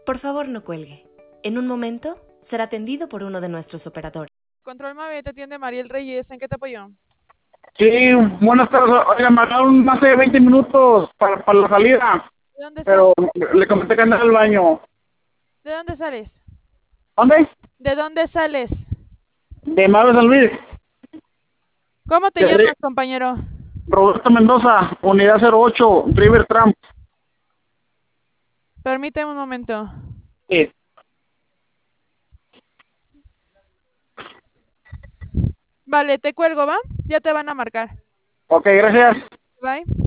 Por favor, no cuelgue. En un momento será atendido por uno de nuestros operadores. Control Mave, te atiende Mariel Reyes. ¿En qué te apoyó? Sí, buenas tardes. Oiga, me mandaron hace 20 minutos para la salida, ¿De dónde pero sales? le comenté que andaba al baño. ¿De dónde sales? ¿Dónde? ¿De dónde sales? De Madre San Luis. ¿Cómo te De llamas, compañero? Roberto Mendoza, unidad 08, River Tramp. Permíteme un momento. Sí. Vale, te cuelgo, ¿va? Ya te van a marcar. Ok, gracias. Bye.